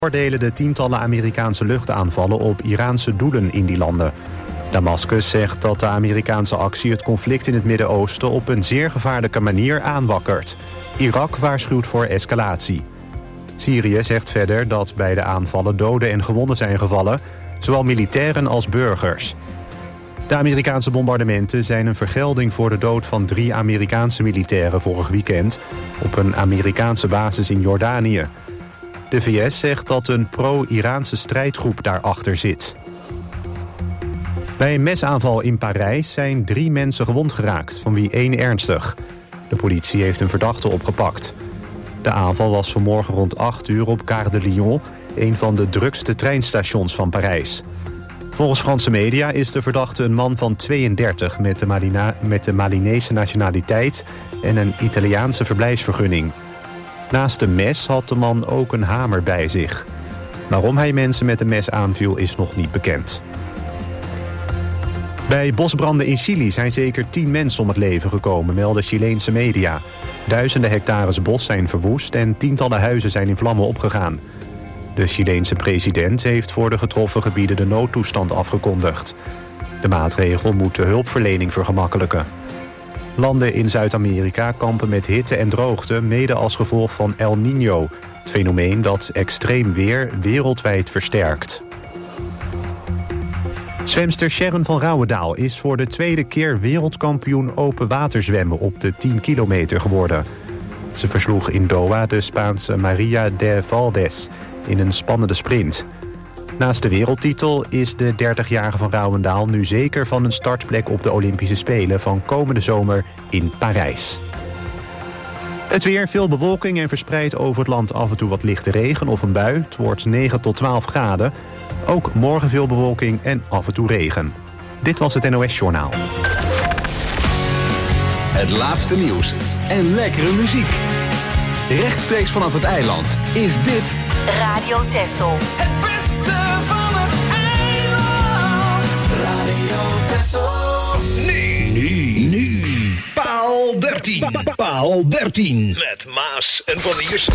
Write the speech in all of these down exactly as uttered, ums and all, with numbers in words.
Veroordelen de tientallen Amerikaanse luchtaanvallen op Iraanse doelen in die landen. Damascus zegt dat de Amerikaanse actie het conflict in het Midden-Oosten op een zeer gevaarlijke manier aanwakkert. Irak waarschuwt voor escalatie. Syrië zegt verder dat bij de aanvallen doden en gewonden zijn gevallen, zowel militairen als burgers. De Amerikaanse bombardementen zijn een vergelding voor de dood van drie Amerikaanse militairen vorig weekend op een Amerikaanse basis in Jordanië. De V S zegt dat een pro-Iraanse strijdgroep daarachter zit. Bij een mesaanval in Parijs zijn drie mensen gewond geraakt, van wie één ernstig. De politie heeft een verdachte opgepakt. De aanval was vanmorgen rond acht uur op Gare de Lyon, een van de drukste treinstations van Parijs. Volgens Franse media is de verdachte een man van tweeëndertig met de, Malina, met de Malinese nationaliteit en een Italiaanse verblijfsvergunning. Naast een mes had de man ook een hamer bij zich. Waarom hij mensen met een mes aanviel is nog niet bekend. Bij bosbranden in Chili zijn zeker tien mensen om het leven gekomen, melden Chileense media. Duizenden hectares bos zijn verwoest en tientallen huizen zijn in vlammen opgegaan. De Chileense president heeft voor de getroffen gebieden de noodtoestand afgekondigd. De maatregel moet de hulpverlening vergemakkelijken. Landen in Zuid-Amerika kampen met hitte en droogte, mede als gevolg van El Niño, het fenomeen dat extreem weer wereldwijd versterkt. Zwemster Sharon van Rouwendaal is voor de tweede keer wereldkampioen open waterzwemmen op de tien kilometer geworden. Ze versloeg in Doha de Spaanse Maria de Valdés in een spannende sprint. Naast de wereldtitel is de dertigjarige van Rouwendaal nu zeker van een startplek op de Olympische Spelen van komende zomer in Parijs. Het weer, veel bewolking en verspreid over het land af en toe wat lichte regen of een bui. Het wordt negen tot twaalf graden. Ook morgen veel bewolking en af en toe regen. Dit was het N O S Journaal. Het laatste nieuws en lekkere muziek. Rechtstreeks vanaf het eiland is dit Radio Texel. Het beste van het eiland. Radio Texel. Nu, nu, nu. Paal dertien. Paal dertien. Met Maas en Van Iersel.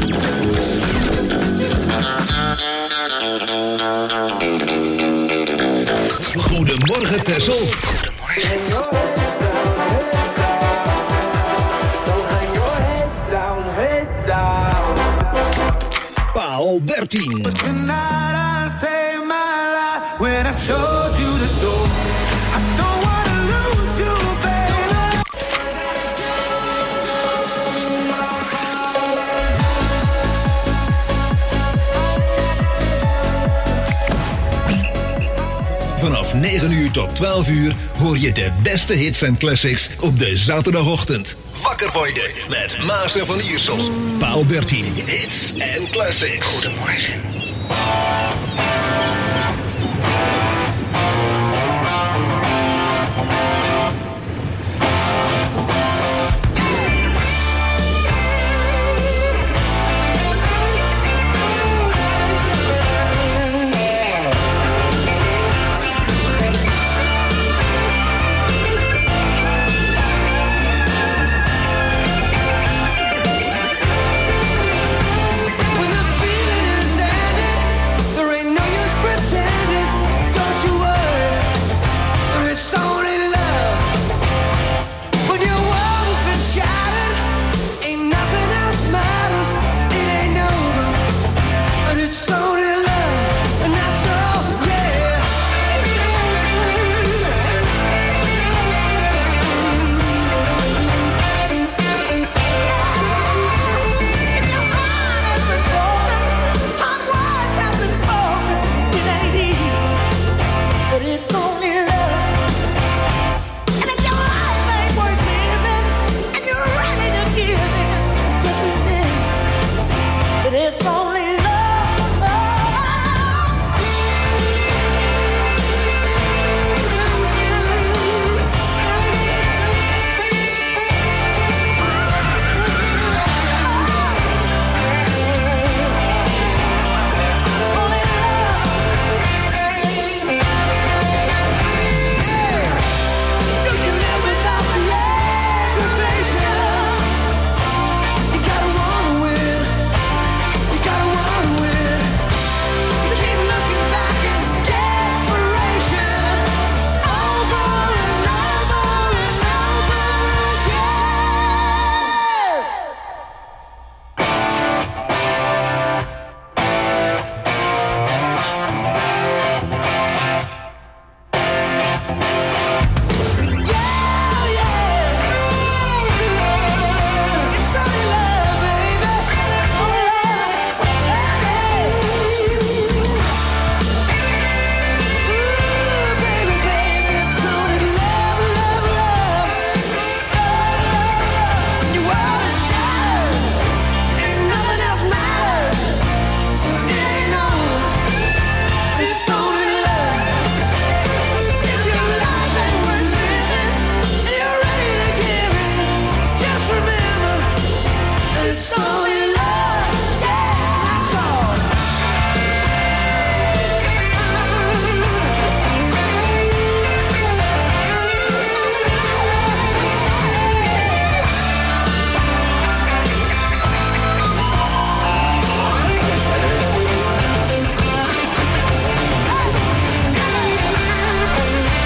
Goedemorgen Texel. Goedemorgen. Paal dertien. Vanaf negen uur tot twaalf uur hoor je de beste hits en classics op de zaterdagochtend. Wakker worden met Maas en Van Iersel. Paal dertien, hits en classics. Goedemorgen. When the feeling is ended, there ain't no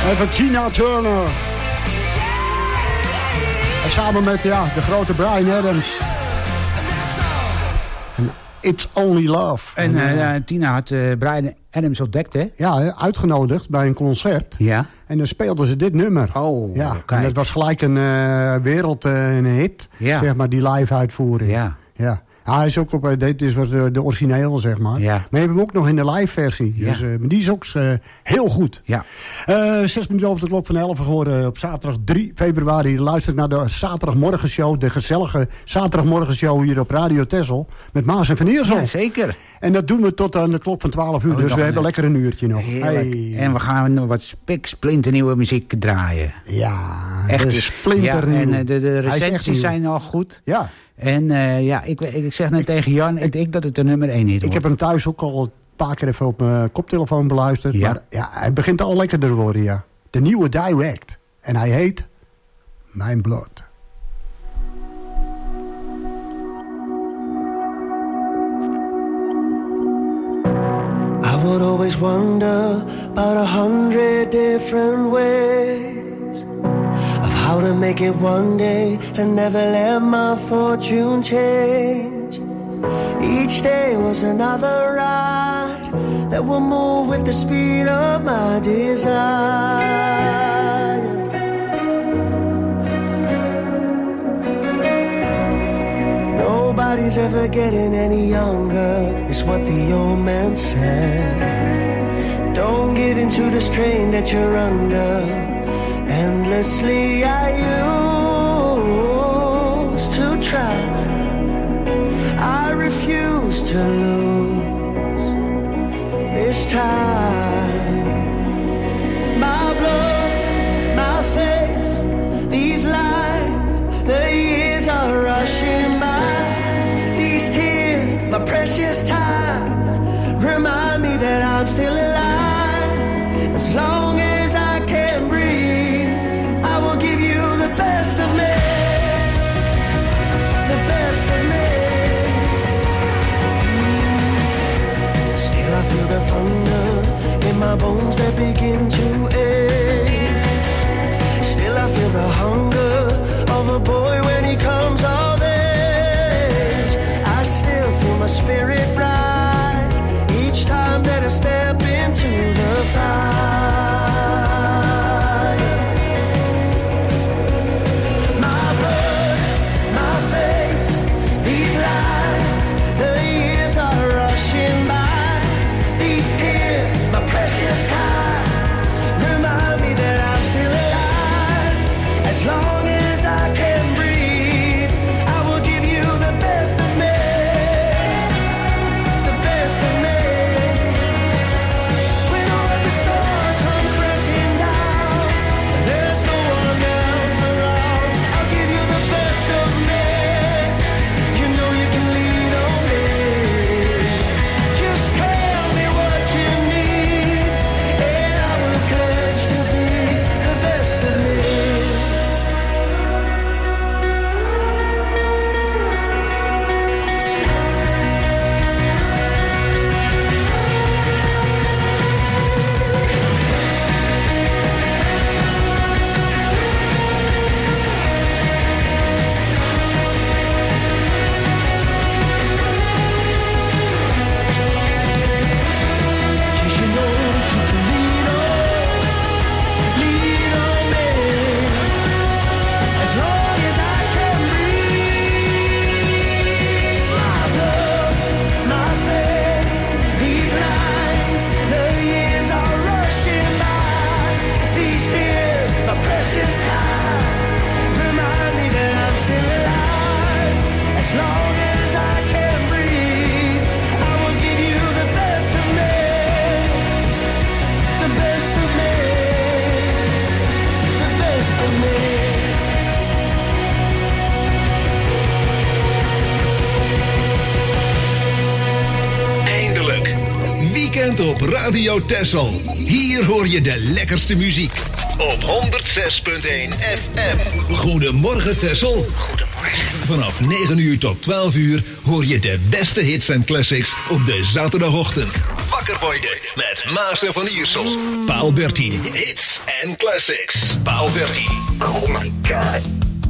Even Tina Turner. En samen met ja, de grote Bryan Adams. En It's Only Love. En uh, Tina had uh, Bryan Adams ontdekt, hè? Ja, uitgenodigd bij een concert. Ja. En dan speelden ze dit nummer. Oh, ja. kijk. En dat was gelijk een uh, wereld uh, een hit. Ja. Zeg maar, die live uitvoering. Ja. Ja. Ja, hij is ook op, dit is wat de, de origineel, zeg maar. Ja. Maar je hebt hem ook nog in de live versie. Ja. Dus uh, die is ook uh, heel goed. Ja. Uh, zes minuten over de klok van elf geworden op zaterdag drie februari. Luister naar de zaterdagmorgenshow. De gezellige zaterdagmorgenshow hier op Radio Texel. Met Maas en Van Iersel. Ja, zeker. En dat doen we tot aan de klok van twaalf uur. Oh, dus we hebben een... lekker een uurtje nog. Hey. En we gaan nog wat spik splinternieuwe muziek draaien. Ja, echt splinternieuw. Ja, en uh, de, de recensies zijn al goed. Ja. En uh, ja, ik, ik zeg net tegen Jan, ik denk dat het de nummer één is. Ik heb hem thuis ook al een paar keer even op mijn koptelefoon beluisterd. Ja. Maar ja, hij begint al lekkerder te worden, ja. De nieuwe Direct. En hij heet Mijn Blood. I would always wonder about a hundred different ways of how to make it one day and never let my fortune change. Each day was another ride that will move with the speed of my desire. Nobody's ever getting any younger, is what the old man said. Don't give in to the strain that you're under. Endlessly I used to try. I refuse to lose this time. My blood, my face, these lines, the years are rushing by. These tears, my precious time, remind me that I'm still alive. As long as I can breathe, I will give you the best of me, the best of me. Still I feel the thunder in my bones that begin to ache. Still I feel the hunger of a boy when he comes of age. I still feel my spirit rise each time that I step into the fire. My blood, my face, these lines, the years are rushing by. These tears, my precious time, remind me that I'm still alive. As long as I can breathe, I will give you the best of me, the best of me. When all the stars come crashing down, there's no one else around. I'll give you the best of me. You know you can lean on me. Just tell me what you need, and I will pledge to be the best of me. Cause you know that you can lean on, lean on me. As long as I can breathe. My blood, my face, these lines, the years are rushing by. These tears, my precious time, remind me that I'm still alive. As long as I can breathe, I will give you the best of me, the best of me, the best of me. Eindelijk. Weekend op Radio Texel. Hier hoor je de lekkerste muziek. Op honderd zes punt één F M. Goedemorgen Texel. Goedemorgen. Vanaf negen uur tot twaalf uur hoor je de beste hits en classics op de zaterdagochtend. Wakker worden met Maas en Van Iersel. Paal dertien, hits en classics. Paal dertien. Oh my god.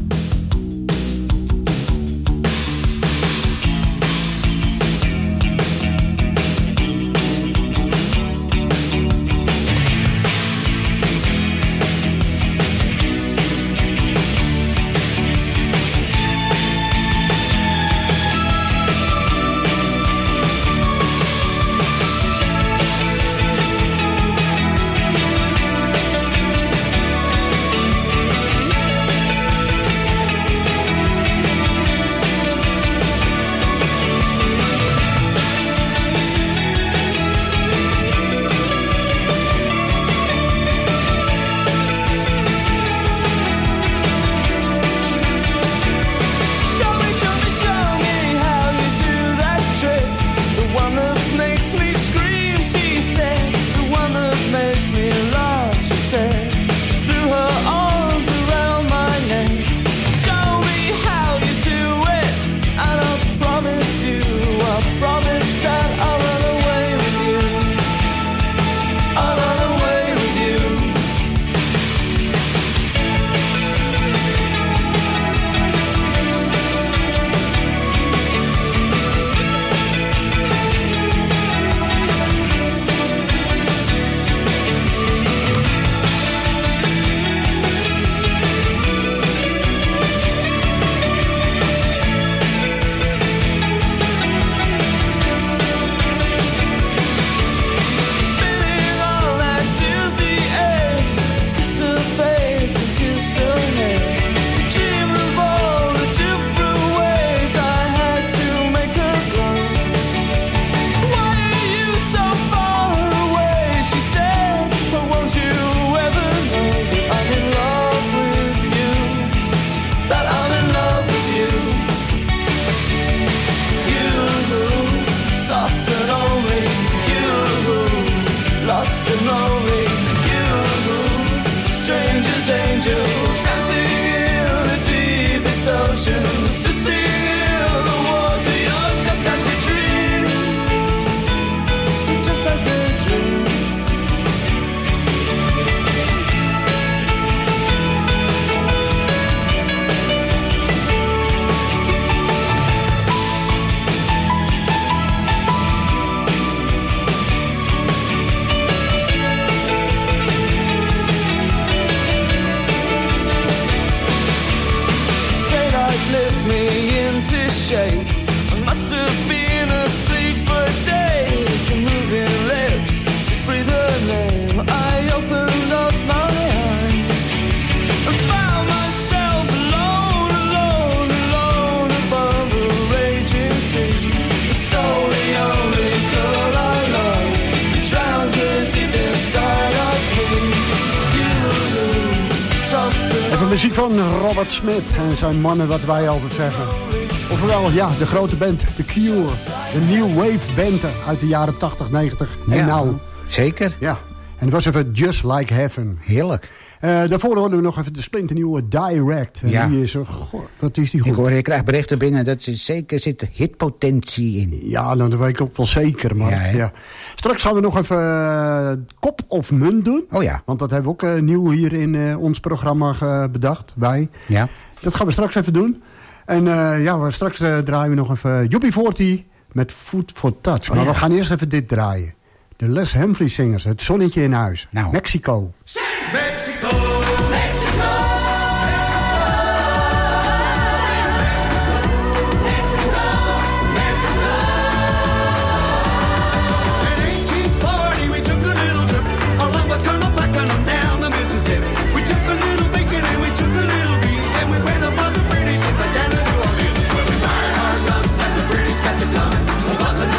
Muziek van Robert Smith en zijn mannen, wat wij altijd zeggen. Ofwel, ja, de grote band, The Cure. De New Wave band uit de jaren tachtig, negentig en ja, nou. Zeker. Ja, en het was even Just Like Heaven. Heerlijk. Uh, daarvoor hoorden we nog even de splinternieuwe Direct. En ja. die is, goh, wat is die goed. Ik hoor, je krijgt berichten binnen dat er zeker zit hitpotentie in. Ja, nou, dat weet ik ook wel zeker. Maar, ja, ja. Straks gaan we nog even uh, kop of munt doen. Oh ja. Want dat hebben we ook uh, nieuw hier in uh, ons programma uh, bedacht. Wij. Ja. Dat gaan we straks even doen. En uh, ja, we, straks uh, draaien we nog even U B veertig met Food for Touch. Maar oh, ja. we gaan eerst even dit draaien. De Les Humphrey Singers, Het zonnetje in huis. Nou. Mexico. Mexico, Mexico.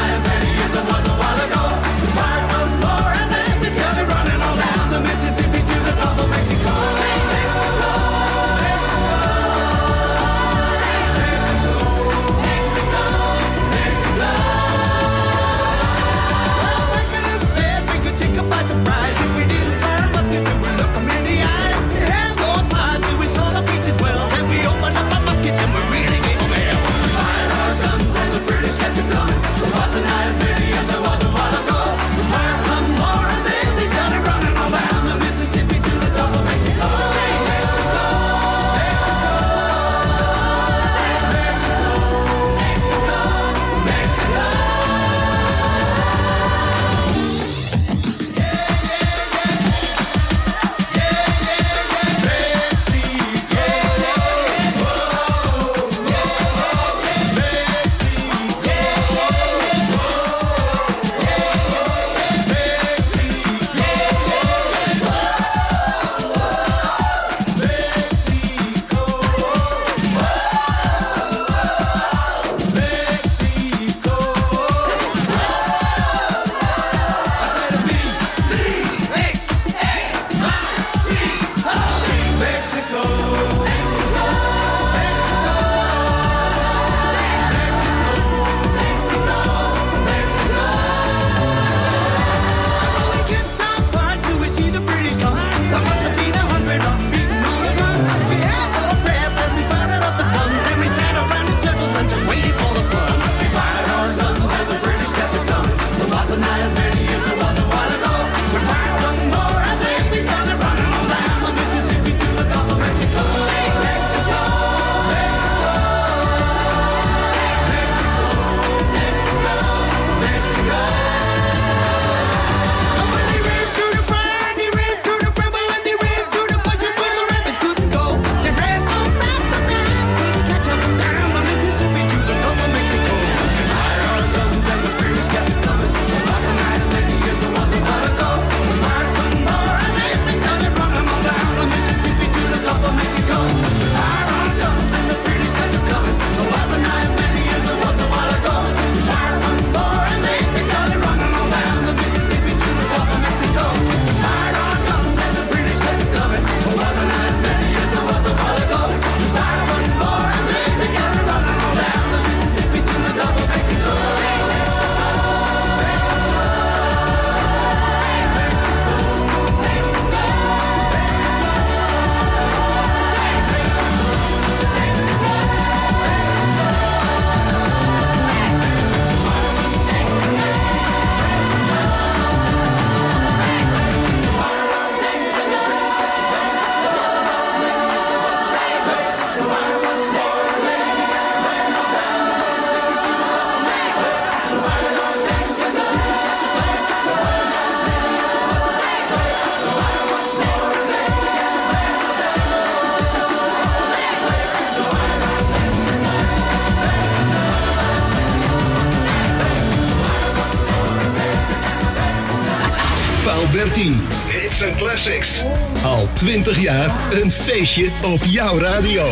Mississippi Paal dertien. Hits en classics. Al twintig jaar een feestje op jouw radio.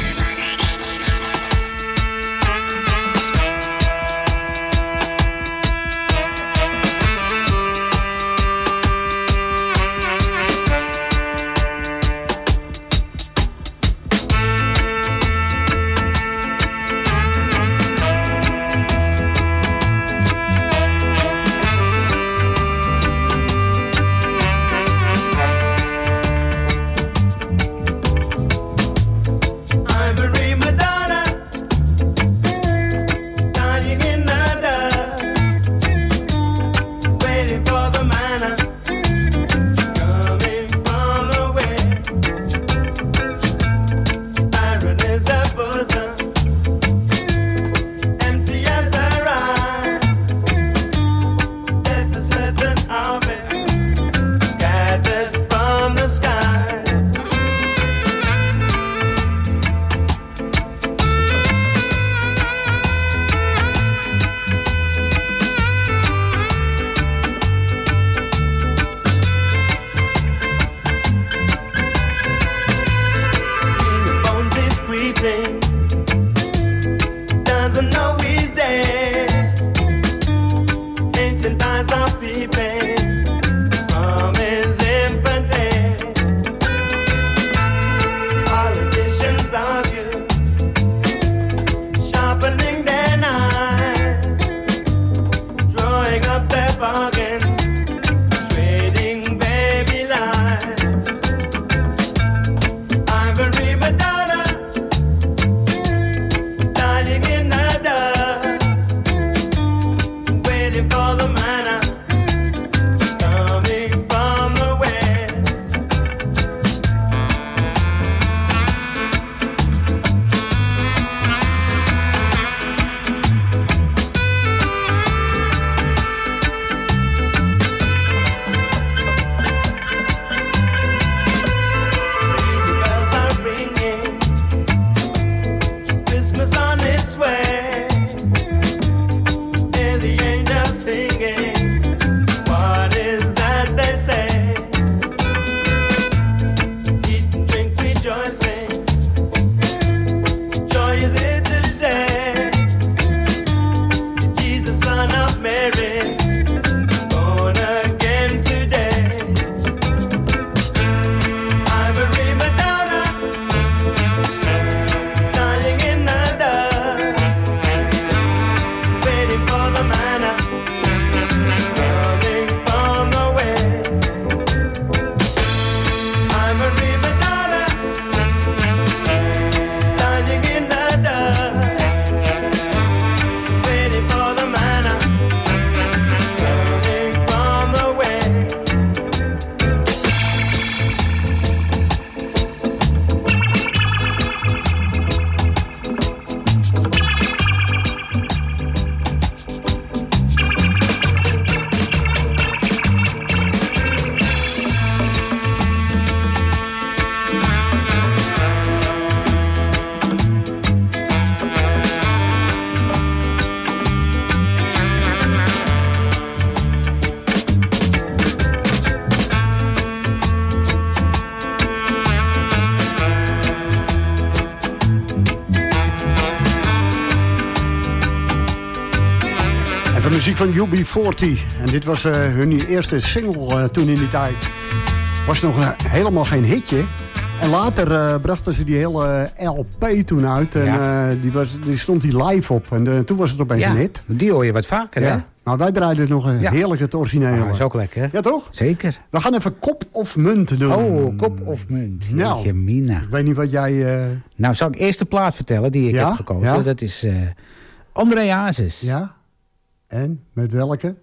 Muziek van U B veertig. En dit was uh, hun eerste single uh, toen in die tijd. Was nog uh, helemaal geen hitje. En later uh, brachten ze die hele uh, L P toen uit. En ja. uh, die, was, die stond die live op. En uh, toen was het opeens ja, een hit. Die hoor je wat vaker, ja. hè? Maar wij draaiden nog een ja. heerlijk het originele. Ah, dat is ook lekker. Ja, toch? Zeker. We gaan even kop of munt doen. Oh, kop of munt. Nou, Mina. Ik weet niet wat jij... Uh... Nou, zal ik eerst de plaat vertellen die ik ja? heb gekozen. Ja? Dat is uh, André Hazes. Ja? En? Met welke?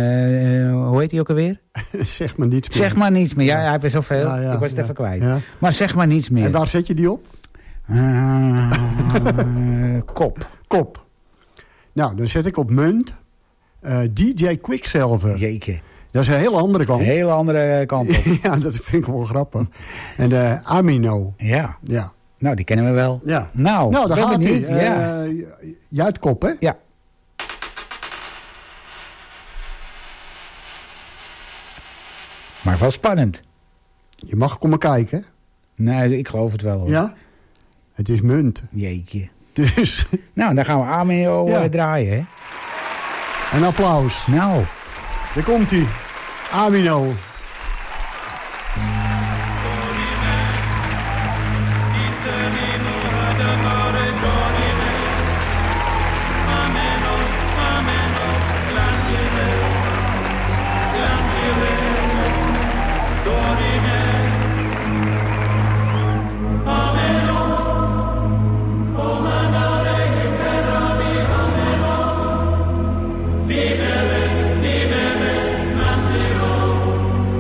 Uh, hoe heet hij ook alweer? Zeg maar niets meer. Zeg maar niets meer. Ja, hij heeft er zoveel. Ja, ja, ik was het ja, even kwijt. Ja. Maar zeg maar niets meer. En waar zet je die op? Uh, kop. Kop. Nou, dan zet ik op munt uh, D J Quicksilver. Jeetje. Dat is een hele andere kant. Een hele andere kant op. Ja, dat vind ik wel grappig. En de uh, Amino. Ja. Ja. Nou, die kennen we wel. Ja. Nou, nou daar gaat niet. hij. Ja. Uh, jij het kop, hè? Ja. Maar wel spannend. Je mag komen kijken. Nee, ik geloof het wel hoor. Ja? Het is munt. Jeetje. Dus Nou, dan gaan we Amino Ja. uh, draaien, hè. een applaus. Nou. Daar komt hij. Amino. Dimele, dimele, Nanziro.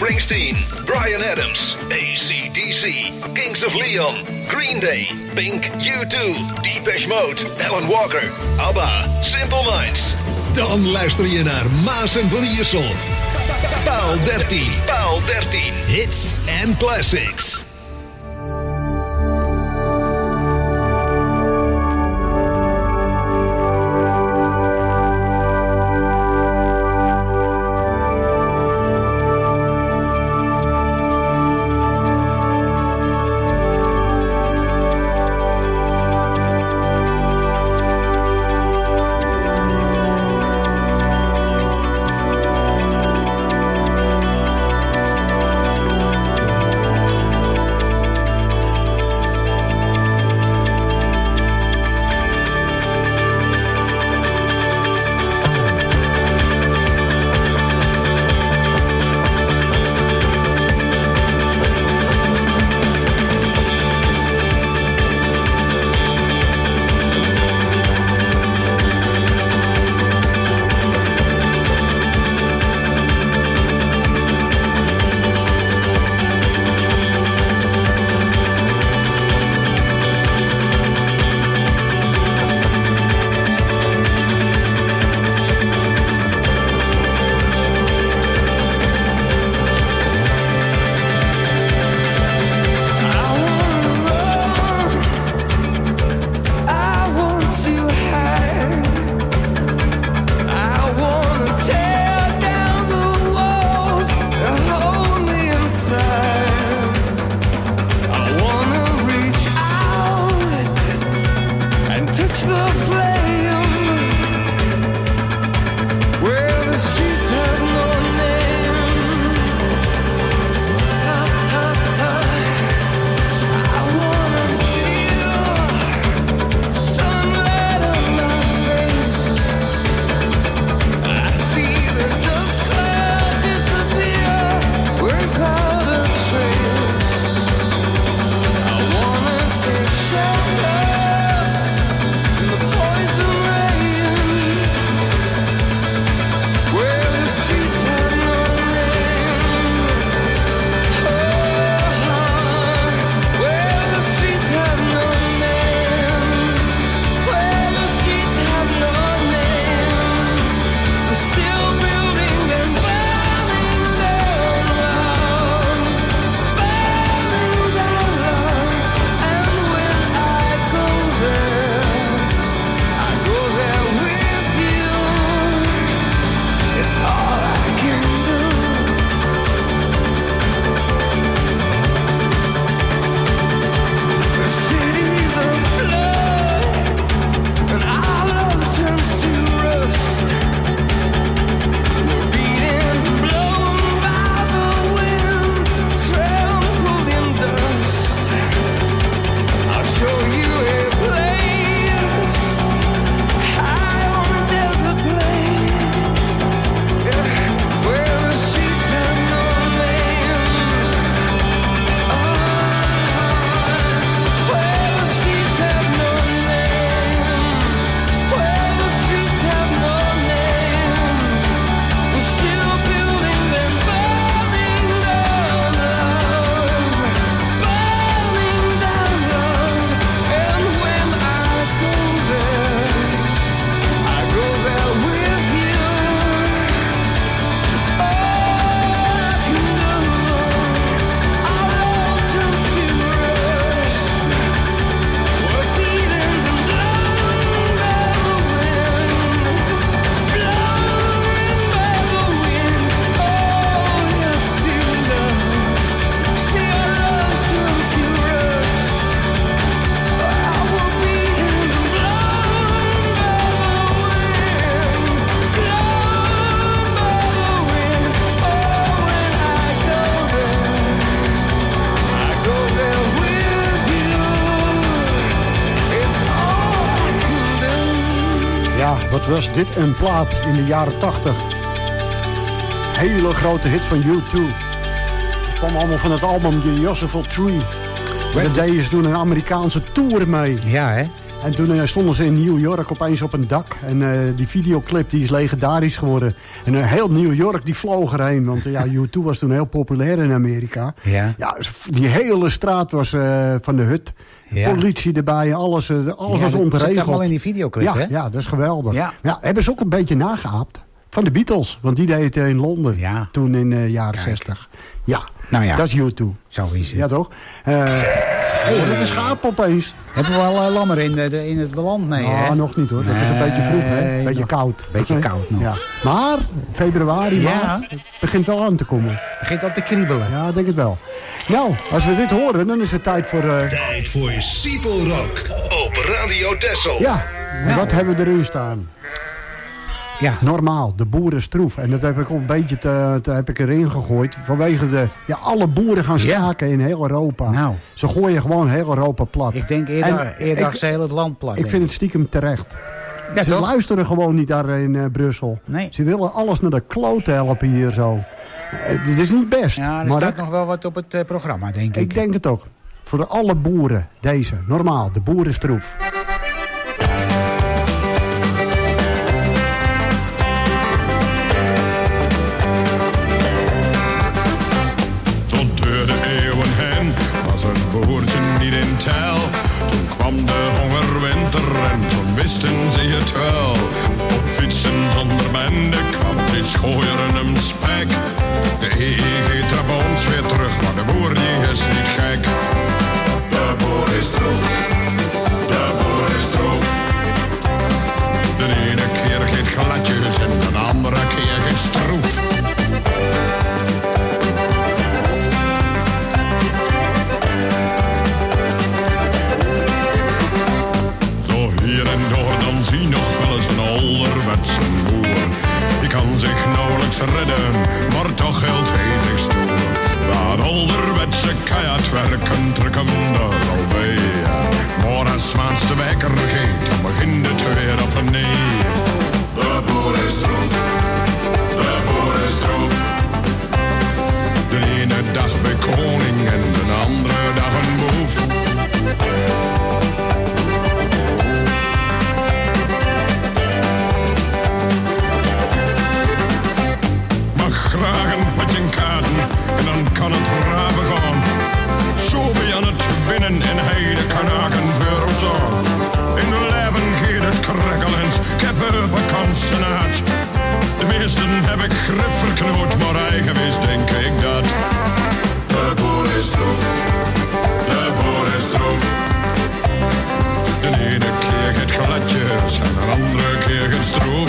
Springsteen, Bryan Adams, A C D C, Kings of Leon, Green Day, Pink, U two, Depeche Mode, Alan Walker, ABBA, Simple Minds. Dan luister je naar Maas en Van Iersel. Paal dertien. Paal dertien. Hits and classics. Wat was dit een plaat in de jaren tachtig. Hele grote hit van U twee. Het kwam allemaal van het album The Josephine Tree. Daar deden ze toen een Amerikaanse tour mee. Ja, hè? En toen uh, stonden ze in New York opeens op een dak. En uh, die videoclip die is legendarisch geworden. En uh, heel New York die vloog erheen. Want uh, ja, U twee was toen heel populair in Amerika. Ja. Ja, die hele straat was uh, van de hut. Ja. Politie erbij, alles, uh, alles ja, was ontregeld. Dat zit allemaal in die videoclip, ja, hè? ja, dat is geweldig. Ja. Ja, hebben ze ook een beetje nageaapt. Van de Beatles, want die deed het in Londen. Ja. Toen in de uh, jaren Kijk. zestig. Ja, nou ja, dat is U twee. Zo is het. Ja, toch? Uh, Hé, hey, de schaap opeens. Hebben we al uh, lammer in, de, in het land? Nee, oh, hè? nog niet hoor. Dat nee, is een beetje vroeg, hè? Beetje nog, koud. Beetje koud nog. Ja. Maar februari, ja. maart, het begint wel aan te komen. Het begint al te kriebelen. Ja, denk het wel. Nou, als we dit horen, dan is het tijd voor... Uh... Tijd voor Siepel Rock op Radio Texel. Ja, en nou. Wat hebben we erin staan? Ja. Normaal, de boerenstroef. En dat heb ik ook een beetje te, te, heb ik erin gegooid. Vanwege de... Ja, alle boeren gaan staken ja. in heel Europa. Nou. Ze gooien gewoon heel Europa plat. Ik denk eerder, eerder ik, ze heel het land plat. Ik vind het stiekem terecht. Ja, ze toch? Luisteren gewoon niet daar in uh, Brussel. Nee. Ze willen alles naar de kloot helpen hier zo. Uh, dit is niet best. Ja, er maar staat ik, nog wel wat op het uh, programma, denk ik. Ik denk het ook. Voor de alle boeren, deze. Normaal, de boerenstroef. Toen kwam de hongerwinter en toen wisten ze het wel. Op fietsen zonder bende kwam die schooieren hem spek. De E E G er bij ons weer terug, maar de boer die is niet gek. De boer is troef, de boer is troef. De ene keer geeft gladjes en de andere keer geeft stroef. Zie nog wel eens een ouderwetse boer. Die kan zich nauwelijks redden, maar toch heel tegen stoer. Dat ouderwetse keihardwerken trekken er al bij. Maar als Maans de wekker geeft, dan begint het weer op en neer. De boer is troef, de boer is troef. De ene dag bij koning en de andere dag een boef. Graag een potje kaarten en dan kan het raven gaan. Zo ben je aan het winnen en hij de kanaken voor staan. In de leven gaat het krekkelens, ik heb een kansen uit. De meesten heb ik grip verknoot, maar eigen wees denk ik dat. De boer is troef, de boer is troef. De ene keer gaat gladjes en de andere keer gaat stroef.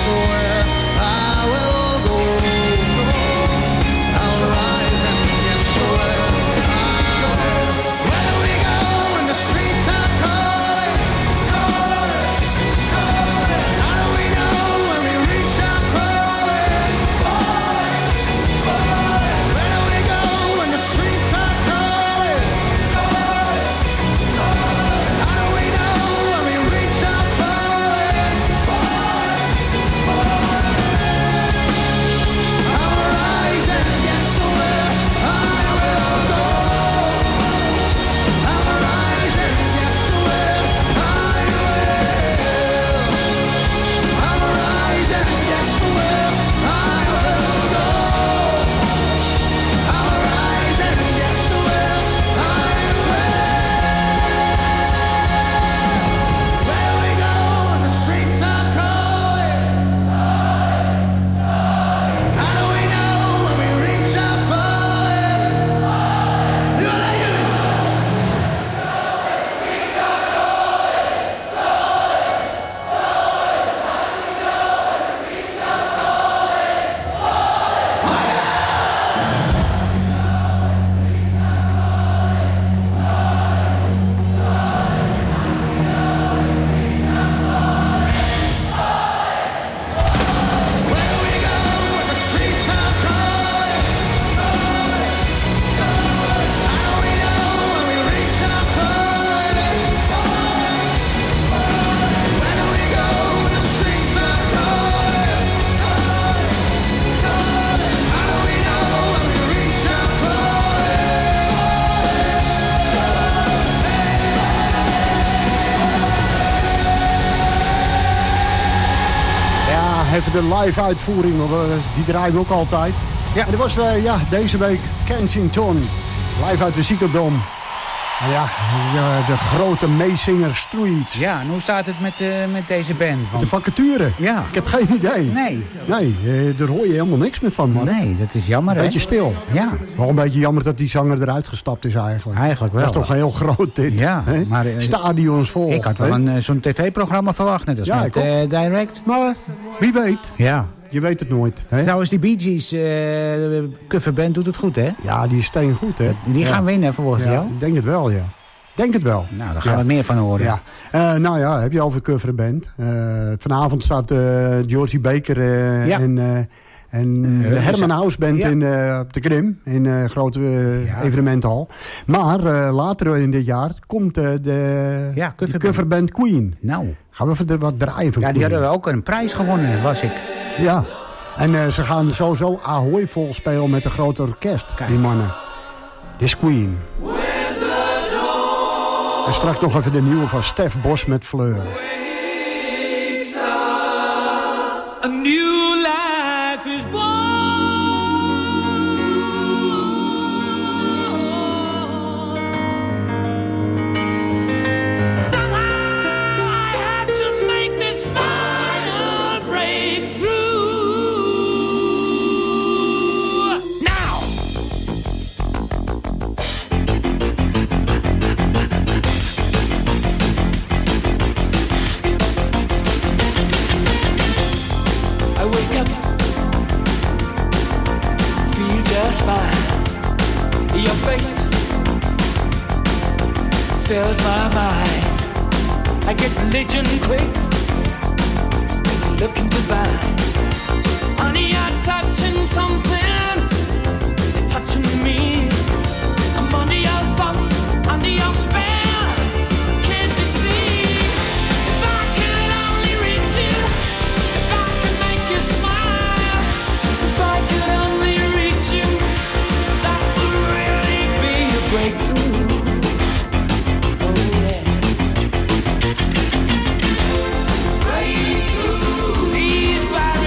where I will go. I'll rise and guess where I will. Where we go when the streets are calling, calling, calling. How do we know when we reach our calling, calling, calling? Where do we go when the streets are calling, calling, calling? How do we know when we reach our calling, calling, calling? I'll rise and guess where I will go. I'll rise and guess where I will. I'll rise and guess where I will go. I'll rise and guess where I will. Where we go when the streets are calling. How do we know when we reach our falling? Do they do? Where we go when the streets are calling? How do we know when we reach our falling? Where do we go when the streets are calling? How do we know when we reach our Ja, even de live uitvoering, want uh, die draaien we ook altijd. Ja. En dat was uh, ja, deze week Kensington, live uit de Ziggo Dome. En ja, de, de grote meezinger Streets. Ja, en hoe staat het met, uh, met deze band? De Want... vacature. Ja. Ik heb geen idee. Nee. Nee, uh, daar hoor je helemaal niks meer van, man. Nee, dat is jammer, Een hè? beetje stil. Ja. Wel een beetje jammer dat die zanger eruit gestapt is eigenlijk. Eigenlijk wel. Dat is toch heel groot dit. Ja, hè? maar, uh, Stadions vol. Ik had wel hè? een, uh, zo'n tv-programma verwacht, net als Ja, met ik ook. uh, Direct. Maar wie weet. Ja. Je weet het nooit. Hè? Trouwens, die Bee Gees uh, coverband doet het goed, hè? Ja, die is steengoed, hè? Die gaan ja. winnen volgens Ja, jou. ik denk het wel, ja. Denk het wel. Nou, daar gaan ja. we meer van horen. Ja. Uh, nou ja, heb je over coverband. Uh, vanavond staat uh, Georgie Baker uh, Ja. en, uh, en uh, de Herman House Band ja. in, uh, op de Krim. In een uh, grote uh, Ja. evenementhal. Maar uh, later in dit jaar komt uh, de, Ja, de coverband. coverband Queen. Nou. Gaan we even wat draaien van Ja, die Queen. hadden ook een prijs gewonnen, was ik. Ja. En uh, ze gaan sowieso Ahoy vol spelen met een groot orkest. Kijk. Die mannen. Dit is Queen. En straks nog even de nieuwe van Stef Bos met Fleur. A new life is born. Somehow I have to make this final breakthrough. Now. I wake up, feel just fine. Your face fills my mind. I get religion quick, it's looking divine. Honey, you're touching something, you're touching me. I'm under your thumb, under your spell. Can't you see? If I could only reach you, if I could make you smile, if I could only reach you, that would really be a breakthrough. Oh yeah. Breakthrough. These bad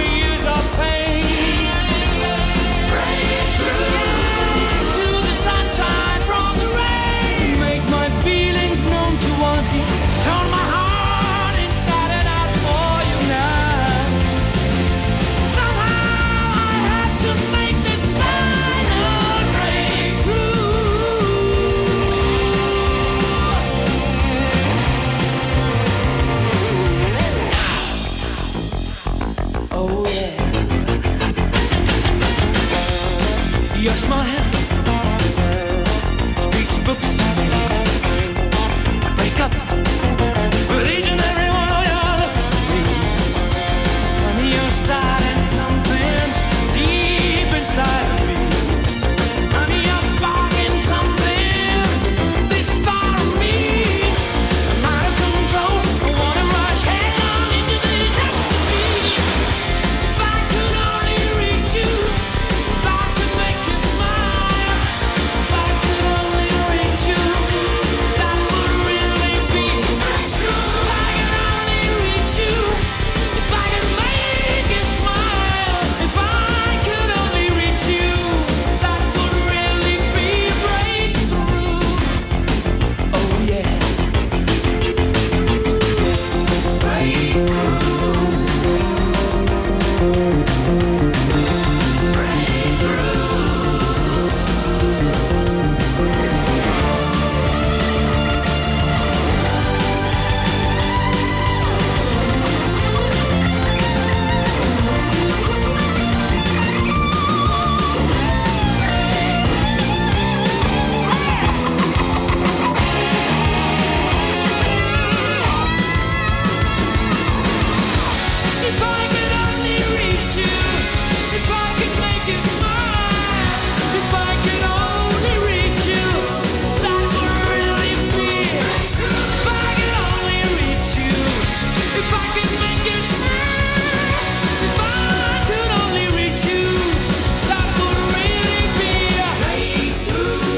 I could make you smile, if I could only reach you, that would really be a breakthrough.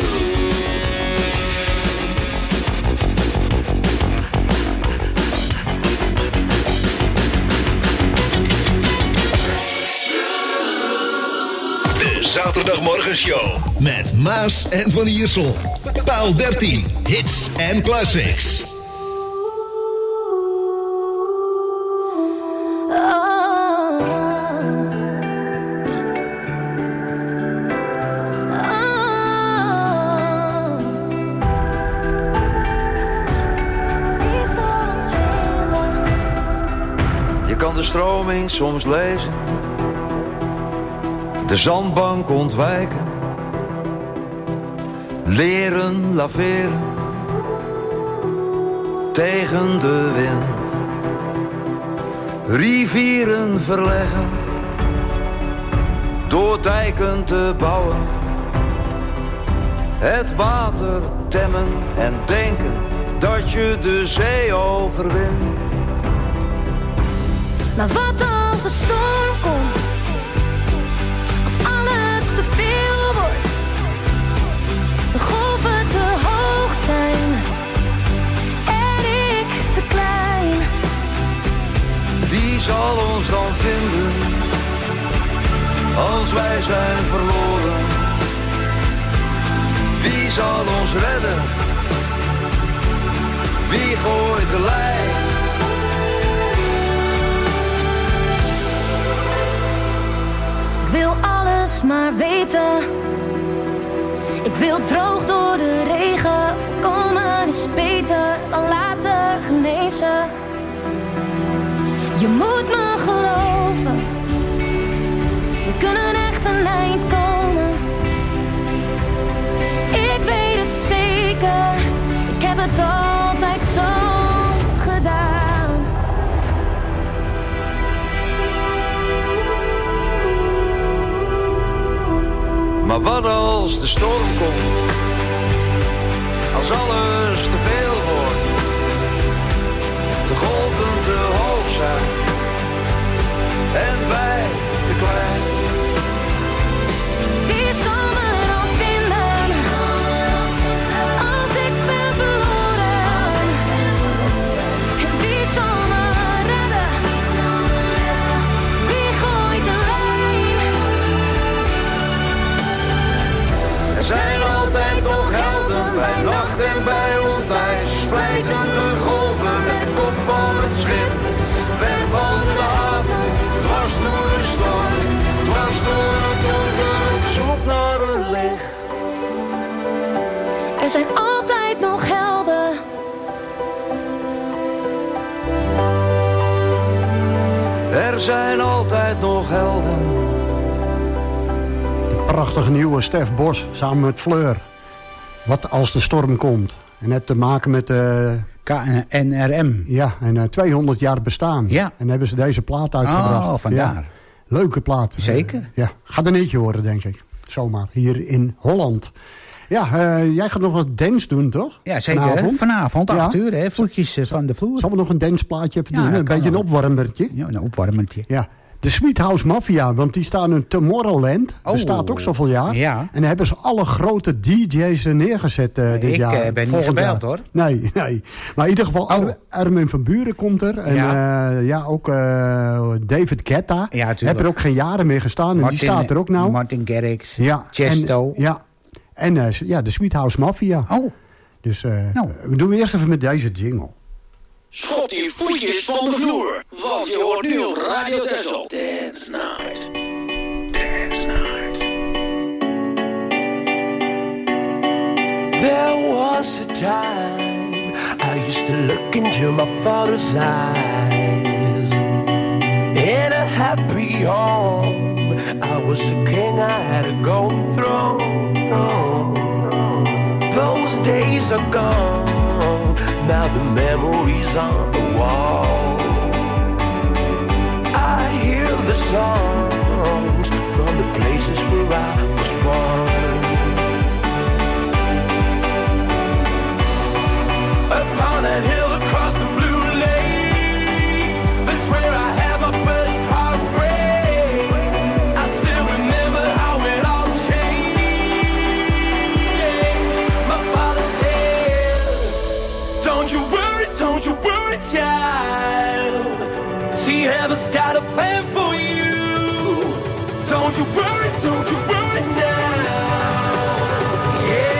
De Zaterdagmorgenshow met Maas en Van Iersel. Paal dertien, hits en classics. Je kan de stroming soms lezen, de zandbank ontwijken, leren laveren tegen de wind, rivieren verleggen door dijken te bouwen, het water temmen en denken dat je de zee overwint. Maar wat als de storm komt, als alles te veel wordt, de golven te hoog zijn en ik te klein. Wie zal ons dan vinden als wij zijn verloren? Wie zal ons redden? Wie gooit de lijn? Ik wil alles maar weten. Ik wil droog door de regen. Voorkomen is beter dan laten genezen. Je moet me geloven. We kunnen echt een eind komen. Ik weet het zeker. Ik heb het altijd zo gedaan. Maar wat als de storm komt, als alles te veel wordt, de golven te hoog zijn en wij te klein. Wie zal me dan vinden als ik ben verloren? En wie zal me redden? Wie gooit de lijn? Er zijn altijd nog helden bij nacht en bij ontij. Ze splijten de golven met de kop van het schip. Ver van de haven, dwars door de storm, dwars door het donker, op zoek naar een licht. Er zijn altijd nog helden. Er zijn altijd nog helden. Prachtige nieuwe Stef Bos samen met Fleur. Wat als de storm komt. En heeft te maken met... Uh, K N R M. Ja, en uh, tweehonderd jaar bestaan. Ja. En hebben ze deze plaat uitgebracht. Oh, vandaar. Ja. Leuke plaat. Zeker. Uh, ja, gaat een eentje worden, denk ik. Zomaar, hier in Holland. Ja, uh, jij gaat nog wat dance doen, toch? Ja, zeker. Vanavond, Vanavond acht ja. uur, hè. Voetjes uh, van de vloer. Zal we nog een danceplaatje even Ja, doen? Een beetje wel. een opwarmertje. Ja, een opwarmertje. Ja. De Sweet House Mafia, want die staan in Tomorrowland. Oh. Bestaat ook zoveel jaar. Ja. En daar hebben ze alle grote D J's neergezet uh, dit ik, jaar. Ik uh, ben niet Volgend gebeld, jaar. hoor. Nee, nee. Maar in ieder geval, Oh. Ar- Armin van Buren komt er. En ja, uh, ja ook uh, David Guetta. Ja, Heb er ook geen jaren meer gestaan. En Martin, die staat er ook nou. Martin Garrix. Ja. Chesto. En, ja. En uh, ja, de Sweet House Mafia. Oh. Dus uh, nou. we doen eerst even met deze jingle. Schop die voetjes van de vloer, want je hoort nu op Radio Texel. Dance Night. Dance Night. There was a time I used to look into my father's eyes. In a happy home, I was a king, I had a golden throne. Those days are gone, now the memories on the wall. I hear the songs from the places where I was born. Upon that hill across the blue lake, See, heaven's got a plan for you. Don't you worry, don't you worry now. Yeah.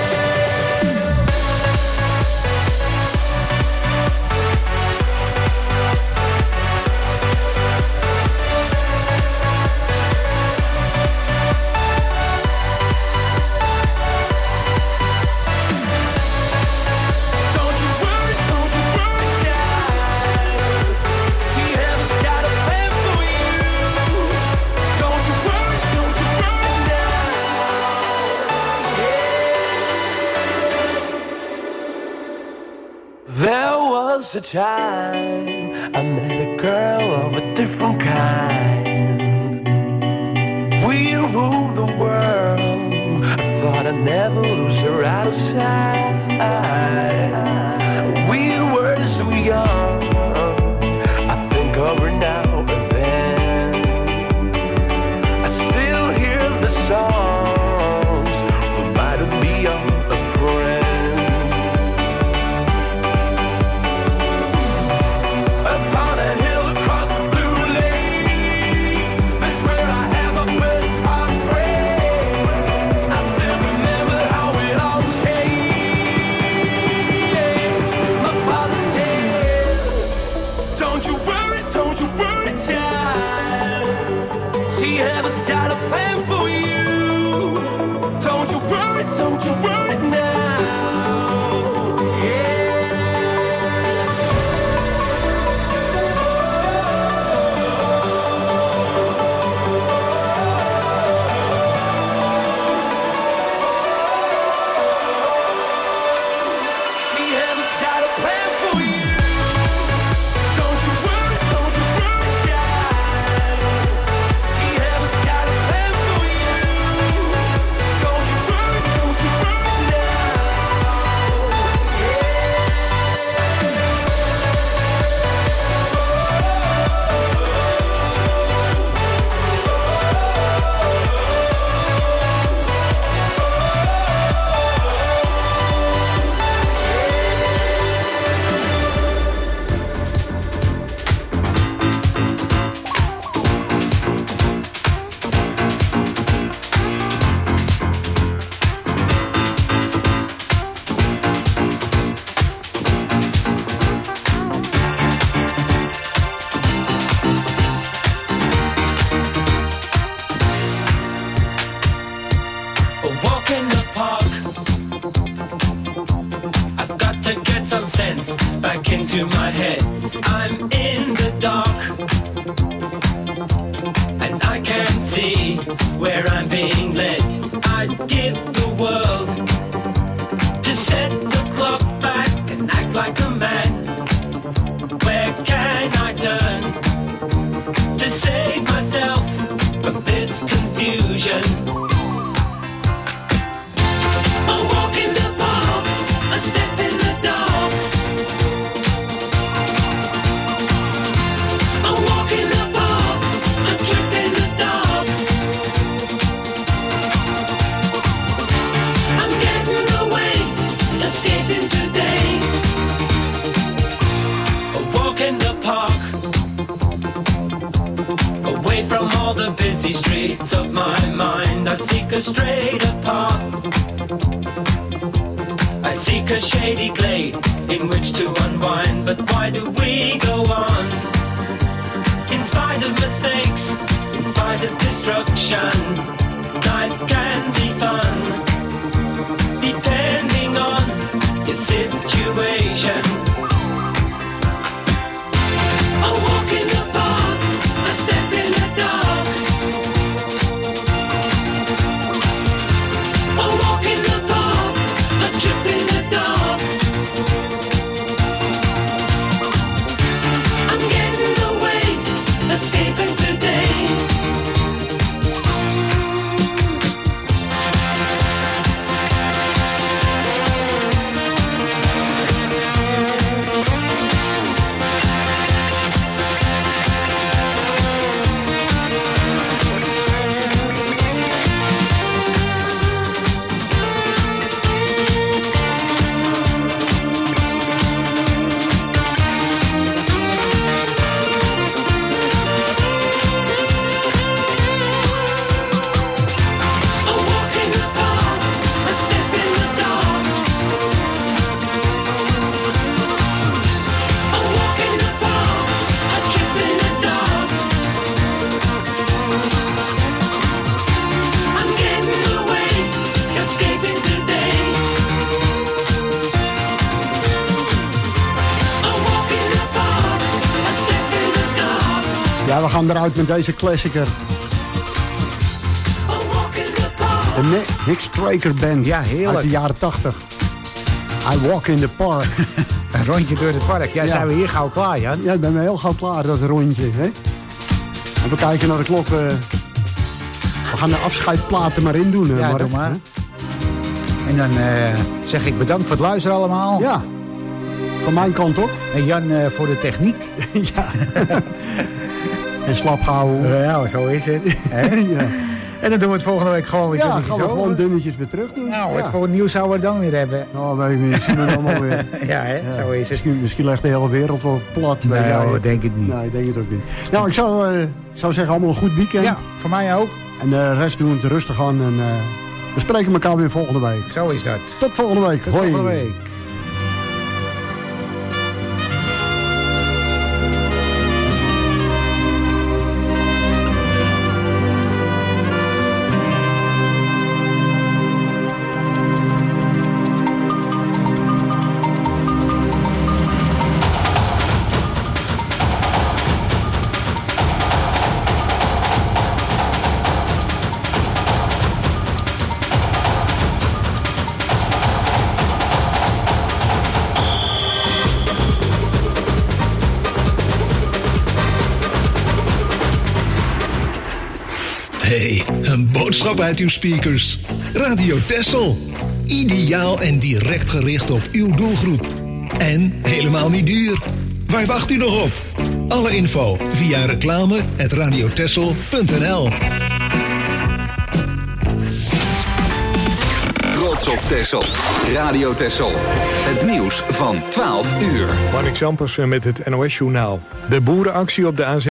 A time I met a girl of a different kind. We ruled the world. I thought I'd never lose her out of sight. We were so young. I think of her now and then. I still hear the songs reminding me of a friend. Heaven's got a plan for you. Don't you worry, don't you worry now. See, heaven's got a plan for you. Don't you worry, don't you worry, child. See, heaven's got a plan for you. Don't you worry, don't you worry now. A walk in the park. I've got to get some sense back into my head. I'm in the dark, and I can't see where I'm being led. I'd give the world to set the clock back and act like a man. Where can I turn to save myself from this confusion? A walk in the park, a step in the dark. A walk in the park, a trip in the dark. I'm getting away, escaping today. A walk in the park, away from all the busy streets of my mind. I seek a straighter path. I seek a shady glade in which to unwind. But why do we go on? In spite of mistakes, in spite of destruction, life can be fun, depending on your situation. A walk in the park, a step in the dark. A walk in the park, a trip in the dark. I'm getting away, escaping today. Ja, we gaan eruit met deze klassieker. De Ne- Nick Straker Band. Ja, heerlijk. Uit de jaren tachtig. I Walk in the Park. Een rondje door het park. Ja, Ja. zijn we hier gauw klaar, Jan? Ja, ik ben heel gauw klaar, dat rondje. Hè? En we kijken naar de klok. Uh, we gaan de afscheidplaten maar in doen. Ja, Mark, doe maar. hè? En dan uh, zeg ik bedankt voor het luisteren allemaal. Ja, van mijn kant ook. En Jan uh, voor de techniek. Ja. En slap houden. Uh, ja, zo is het. ja. En dan doen we het volgende week gewoon weer. Ja, gaan we zo. gewoon dunnetjes weer terug doen. Nou, ja. wat voor nieuws zouden we dan weer hebben? Nou, weet ik niet. Zien we dan wel weer. Ja, hè? Ja. Zo is het. Misschien, misschien legt de hele wereld wel plat. Nee, jij. hoor, denk ik niet. Nee, ik denk het ook niet. Nou, ik zou, uh, zou zeggen, allemaal een goed weekend. Ja, voor mij ook. En de rest doen we het rustig aan. En uh, we spreken elkaar weer volgende week. Zo is dat. Tot volgende week. Tot Hoi. volgende week. Hey, een boodschap uit uw speakers. Radio Texel. Ideaal en direct gericht op uw doelgroep. En helemaal niet duur. Waar wacht u nog op? Alle info via reclame at radiotexel punt n l. Trots op Texel. Radio Texel. Het nieuws van twaalf uur. Marnik Zampers met het N O S-journaal. De boerenactie op de A